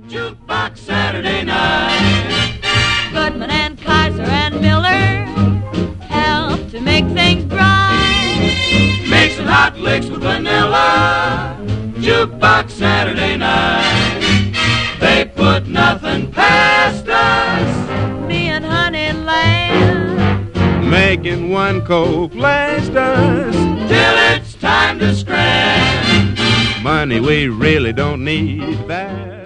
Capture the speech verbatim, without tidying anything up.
Jukebox Saturday night. Goodman and Kaiser and Miller help to make things bright. Make some hot licks with vanilla. Jukebox Saturday night. They put nothing past us. Me and Honey Lamb making one coke last us till it's time to scram. Money we really don't need that.